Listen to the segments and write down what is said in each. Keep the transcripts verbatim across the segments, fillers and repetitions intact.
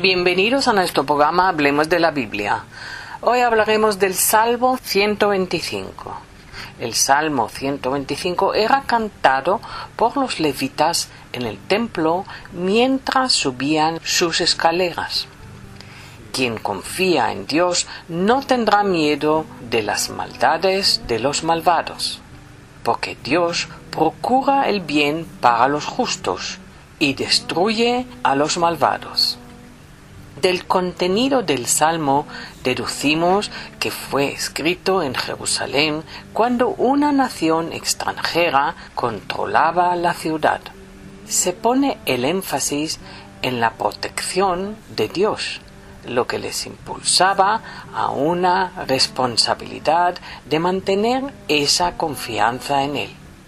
Bienvenidos a nuestro programa Hablemos de la Biblia. Hoy hablaremos del Salmo ciento veinticinco. El Salmo ciento veinticinco era cantado por los levitas en el templo mientras subían sus escaleras. Quien confía en Dios no tendrá miedo de las maldades de los malvados, porque Dios procura el bien para los justos y destruye a los malvados. Del contenido del Salmo deducimos que fue escrito en Jerusalén cuando una nación extranjera controlaba la ciudad. Se pone el énfasis en la protección de Dios, lo que les impulsaba a una responsabilidad de mantener esa confianza en Él.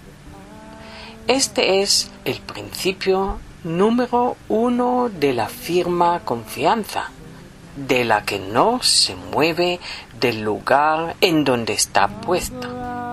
Este es el principio número uno de la firme confianza, de la que no se mueve del lugar en donde está puesta.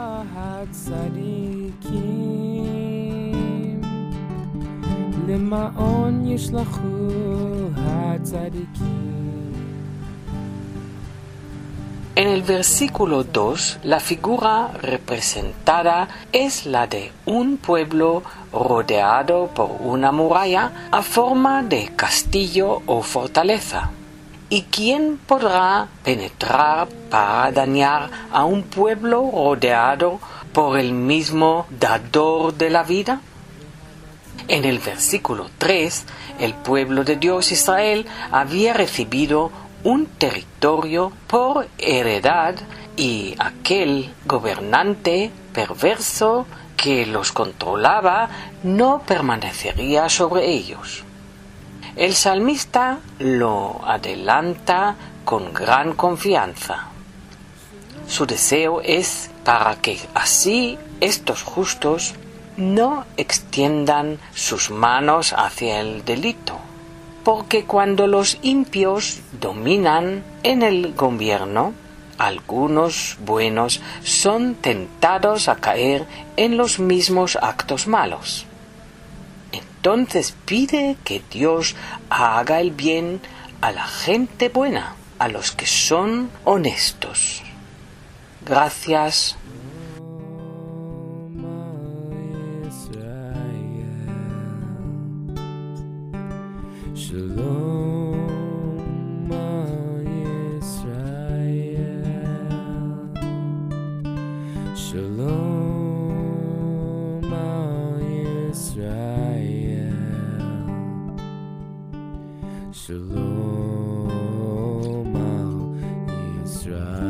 En el versículo dos, la figura representada es la de un pueblo rodeado por una muralla a forma de castillo o fortaleza. ¿Y quién podrá penetrar para dañar a un pueblo rodeado por el mismo dador de la vida? En el versículo tres, el pueblo de Dios Israel había recibido un territorio por heredad y aquel gobernante perverso que los controlaba no permanecería sobre ellos. El salmista lo adelanta con gran confianza. Su deseo es para que así estos justos no extiendan sus manos hacia el delito. Porque cuando los impios dominan en el gobierno, algunos buenos son tentados a caer en los mismos actos malos. Entonces pide que Dios haga el bien a la gente buena, a los que son honestos. Gracias. Shalom Yisrael, Shalom Yisrael, Shalom Yisrael.